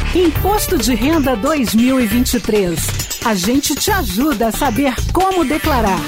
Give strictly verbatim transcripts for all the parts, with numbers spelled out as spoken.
Imposto de Renda dois mil e vinte e três. A gente te ajuda a saber como declarar.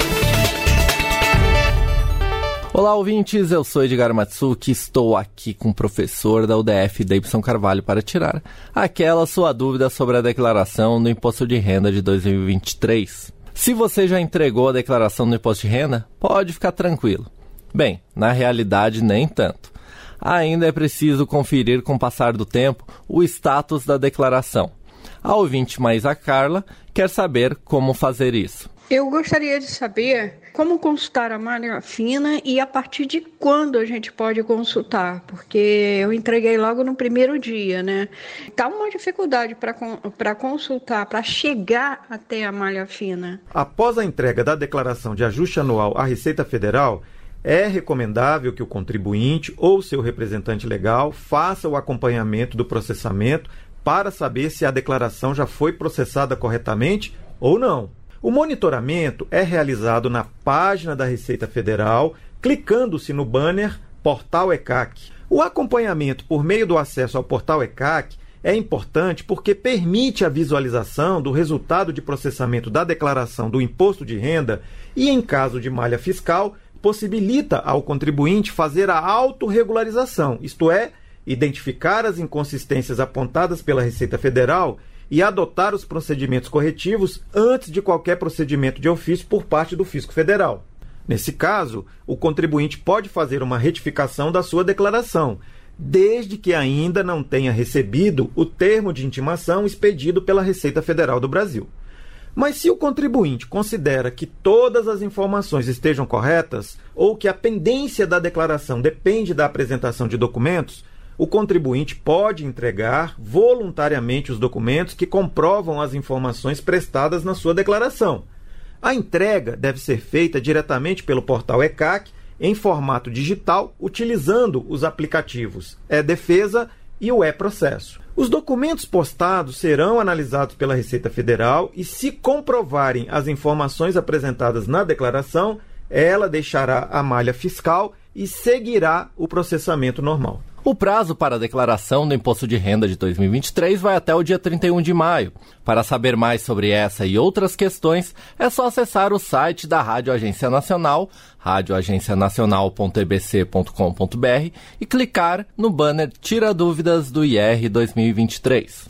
Olá, ouvintes, eu sou Edgar Matsuki, estou aqui com o professor da U D F, Deibson Carvalho, para tirar aquela sua dúvida sobre a declaração do Imposto de Renda de dois mil e vinte e três. Se você já entregou a declaração do Imposto de Renda, pode ficar tranquilo. Bem, na realidade, nem tanto. Ainda é preciso conferir com o passar do tempo o status da declaração. A ouvinte Maísa Carla quer saber como fazer isso. Eu gostaria de saber como consultar a malha fina e a partir de quando a gente pode consultar, porque eu entreguei logo no primeiro dia, né? Tá uma dificuldade para para consultar, para chegar até a malha fina. Após a entrega da declaração de ajuste anual à Receita Federal, é recomendável que o contribuinte ou seu representante legal faça o acompanhamento do processamento para saber se a declaração já foi processada corretamente ou não. O monitoramento é realizado na página da Receita Federal, clicando-se no banner Portal E C A C. O acompanhamento por meio do acesso ao Portal E C A C é importante porque permite a visualização do resultado de processamento da declaração do imposto de renda e, em caso de malha fiscal, possibilita ao contribuinte fazer a autorregularização, isto é, identificar as inconsistências apontadas pela Receita Federal e adotar os procedimentos corretivos antes de qualquer procedimento de ofício por parte do Fisco Federal. Nesse caso, o contribuinte pode fazer uma retificação da sua declaração, desde que ainda não tenha recebido o termo de intimação expedido pela Receita Federal do Brasil. Mas se o contribuinte considera que todas as informações estejam corretas ou que a pendência da declaração depende da apresentação de documentos, o contribuinte pode entregar voluntariamente os documentos que comprovam as informações prestadas na sua declaração. A entrega deve ser feita diretamente pelo portal E C A C em formato digital, utilizando os aplicativos E-Defesa e o E-Processo. Os documentos postados serão analisados pela Receita Federal e, se comprovarem as informações apresentadas na declaração, ela deixará a malha fiscal e seguirá o processamento normal. O prazo para a declaração do Imposto de Renda de dois mil e vinte e três vai até o dia trinta e um de maio. Para saber mais sobre essa e outras questões, é só acessar o site da Rádio Agência Nacional, rádio agência nacional ponto e b c ponto com ponto b r, e clicar no banner Tira Dúvidas do I R dois mil e vinte e três.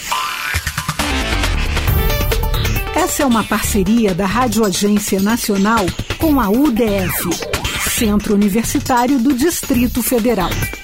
Essa é uma parceria da Rádio Agência Nacional com a U D F, Centro Universitário do Distrito Federal.